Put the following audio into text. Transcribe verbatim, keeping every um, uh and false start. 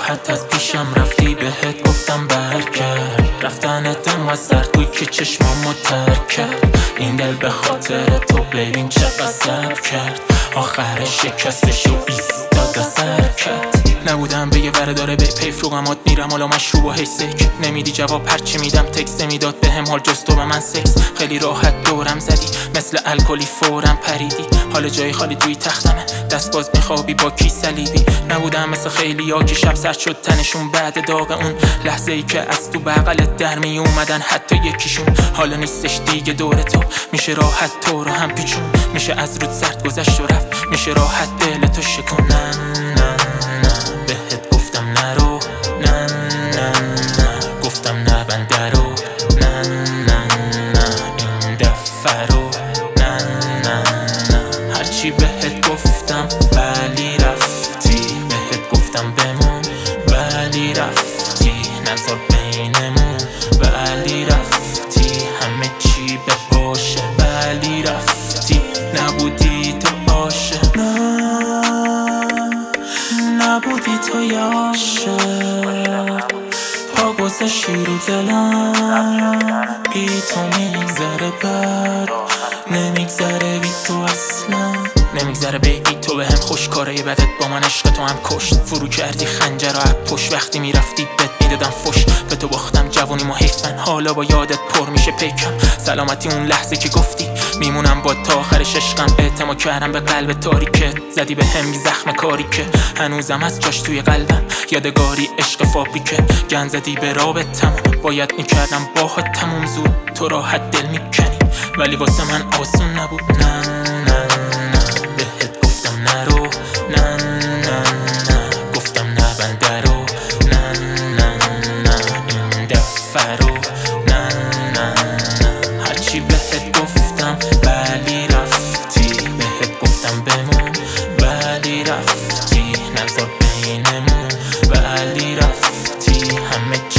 راحت از پیشم رفتی، بهت گفتم برگرد. رفتنت انقدر سر توی که چشمامو ترک کرد. این دل به خاطر تو ببین چقدر صبر کرد. آخر شکستش و ایستاد سر کرد. نبودم به یه ورداره به پیفروغمات میرم حالا مشروب و حیسک. نمیدی جواب هرچی میدم تکست نمیداد به هم حال جز تو به من سکس. خیلی راحت دورم زدی مثل الکلی فورم پریدی. حالا جای خالی توی تختمه دست باز میخوابی با کی صلیبی. نبودم مثل خیلی ها که شب سرد شد تنشون بعد داغ اون لحظه ای که از تو بغلت در می اومدن حتی یکیشون. حالا نیستش دیگه دور تو، میشه راحت تو رو هم پیچون. میشه از رود سرد گذشت و رفت، میشه راحت دل تو شکنن. نه نه بهت گفتم نرو، نه نه نه گفتم نبند رو، نه نه نه این دفعه رو، نه نه نه هرچی بهت گفتم ولی رفتی. بهت گفتم بمون ولی رفتی، نذار بینمون ولی رفتی. همه چی به باشه ولی رفتی، نبودی تو عاشق، نه نبودی تو یاشق. پا گذاشتی رو دلم، بی تو میگذره بد، نمیگذره بی تو اصلا. نمیگذره بگی تو به هم خوش، کارای بدت با من عشق تو هم کشت. فرو کردی خنجر و پشت، وقتی میرفتی بد میدادم فش. به تو باختم جوانیمو حیفن، حالا با یادت پر میشه پیکم. سلامتی اون لحظه که گفتی میمونم با تا آخرش عشقم. اعتماد کردم به قلب تاریکت، زدی به هم زخم کاری که هنوزم از جاش توی قلبم. یادگاری عشق فابریکه گن زدی به رابطم. باید میکردم باهات تموم زود تو راحت دل میکنی، ولی واسه من آسون نبود. نه نه نه بهت گفتم نرو، نه نه نه گفتم نبند رو، نه نه نه این دفعه رو، نه نه نه هرچی بهت گفتم ولی رفتی. بهت گفتم بمون ولی رفتی، نذار بینمون ولی رفتی. همه